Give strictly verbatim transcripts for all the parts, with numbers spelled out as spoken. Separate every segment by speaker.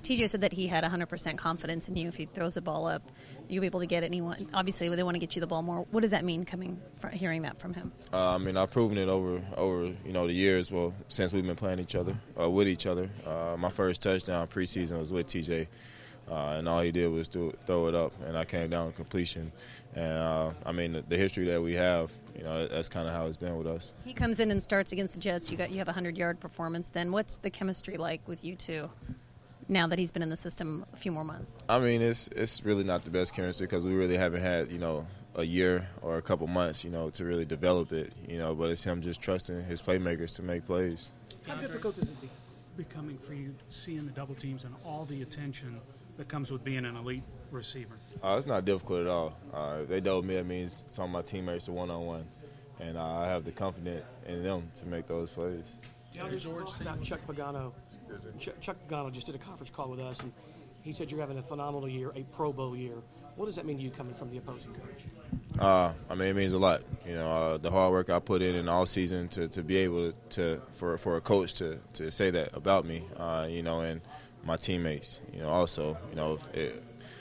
Speaker 1: T J said that he had one hundred percent confidence in you. If he throws the ball up, you'll be able to get it. And he want, obviously, they want to get you the ball more. What does that mean, coming from, hearing that from him?
Speaker 2: Uh, I mean, I've proven it over, over you know, the years, well, since we've been playing each other, uh, with each other. Uh, my first touchdown preseason was with T J, uh, and all he did was do, throw it up, and I came down with completion. And, uh, I mean, the, the history that we have, you know, that's kind of how it's been with us.
Speaker 1: He comes in and starts against the Jets. You got you have a hundred-yard performance. Then what's the chemistry like with you two now that he's been in the system a few more months?
Speaker 2: I mean, it's it's really not the best chemistry because we really haven't had, you know, a year or a couple months, you know, to really develop it, you know, but it's him just trusting his playmakers to make plays.
Speaker 3: How difficult is it be, becoming for you seeing the double teams and all the attention that comes with being an elite receiver?
Speaker 2: Uh, it's not difficult at all. Uh, if they double me, that means some of my teammates are one-on-one, and uh, I have the confidence in them to make those plays.
Speaker 4: How did George talk about Chuck Pagano? Ch- Chuck Pagano just did a conference call with us, and he said you're having a phenomenal year, a Pro Bowl year. What does that mean to you coming from the opposing coach?
Speaker 2: Uh, I mean, it means a lot. You know, uh, the hard work I put in in all season to, to be able to for for a coach to, to say that about me, uh, you know, and my teammates, you know, also, you know, if it,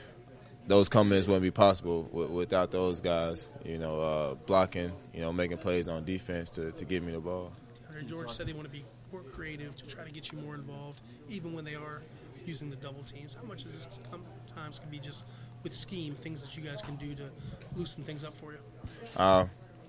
Speaker 2: those comments wouldn't be possible w- without those guys, you know, uh, blocking, you know, making plays on defense to, to get me the ball.
Speaker 5: George said they want to be more creative to try to get you more involved, even when they are using the double teams. How much is this sometimes can be just with scheme, things that you guys can do to loosen things up for you?
Speaker 2: Uh,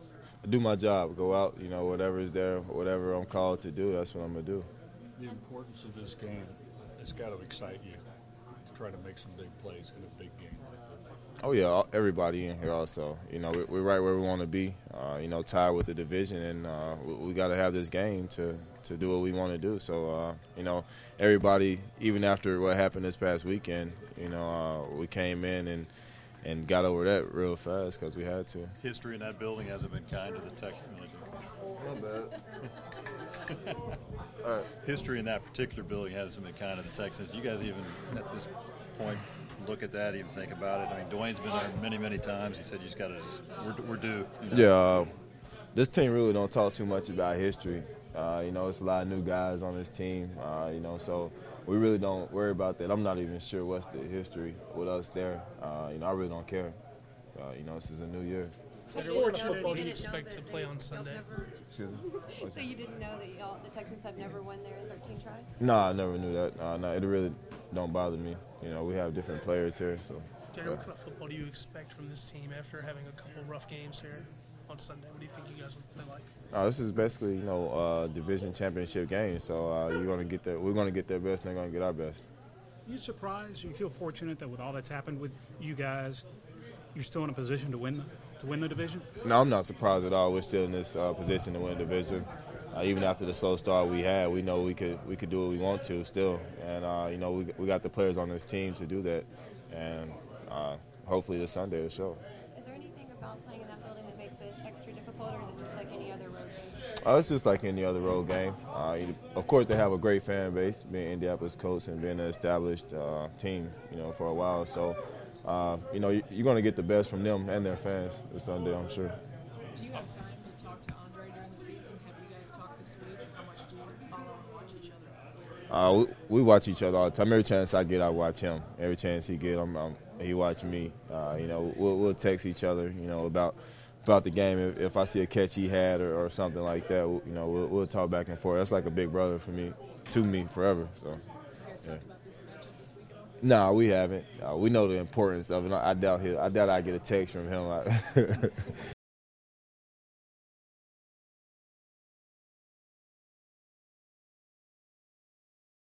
Speaker 2: I do my job, go out, you know, whatever is there, whatever I'm called to do, that's what I'm going to do.
Speaker 6: The importance of this game, it's got to excite you to try to make some big plays in a big game.
Speaker 2: Oh, yeah, everybody in here also. You know, we're right where we want to be, uh, you know, tied with the division, and uh, we, we got to have this game to, to do what we want to do. So, uh, you know, everybody, even after what happened this past weekend, you know, uh, we came in and, and got over that real fast because we had to.
Speaker 6: History in that building hasn't been kind to the tech.
Speaker 2: My bad. All right.
Speaker 6: History in that particular building hasn't been kind to the Texans. You guys even at this point look at that, even think about it? I mean, Dwayne's been there many, many times. He said you just got to just we're, we're due. You know?
Speaker 2: Yeah, uh, this team really don't talk too much about history. Uh, you know, it's a lot of new guys on this team. Uh, you know, so we really don't worry about that. I'm not even sure what's the history with us there. Uh, you know, I really don't care. Uh, you know, this is a new year.
Speaker 5: So what football do you expect to play on Sunday?
Speaker 2: Excuse me?
Speaker 7: So you didn't know that y'all, the Texans have never won there in thirteen tries?
Speaker 2: No, I never knew that. Uh, no, it really don't bother me. You know, we have different players here. So.
Speaker 5: Derek, what kind of football do you expect from this team after having a couple rough games here on Sunday? What do you think you guys will play like?
Speaker 2: Uh, this is basically, you know, uh, division championship game. So uh, you're gonna get their, we're gonna get their best, and they're gonna get our best.
Speaker 3: Are you surprised? You feel fortunate that with all that's happened with you guys, you're still in a position to win to win the division?
Speaker 2: No, I'm not surprised at all. We're still in this uh, position to win the division. Uh, even after the slow start we had, we know we could we could do what we want to still, and uh, you know we we got the players on this team to do that, and uh, hopefully this Sunday will show.
Speaker 7: Is there anything about playing in that building that makes it extra difficult, or is it just like any other road game?
Speaker 2: Uh, it's just like any other road game. Uh, of course, they have a great fan base, being Indianapolis Colts and being an established uh, team, you know, for a while. So, uh, you know, you're going to get the best from them and their fans this Sunday, I'm sure.
Speaker 8: Do you have time to talk to Andre during the season? Have you guys talked this week? How much do you follow and watch each other?
Speaker 2: Uh, we, we watch each other all the time. Every chance I get, I watch him. Every chance he get, I'm, I'm, he watch me. Uh, you know, we'll, we'll text each other, you know, about about the game. If, if I see a catch he had or, or something like that, you know, we'll, we'll talk back and forth. That's like a big brother for me, to me, forever. So.
Speaker 8: You guys
Speaker 2: Yeah.
Speaker 8: talked about this matchup this week at all?
Speaker 2: No, we haven't. Uh, we know the importance of it. I doubt he, I doubt I get a text from him.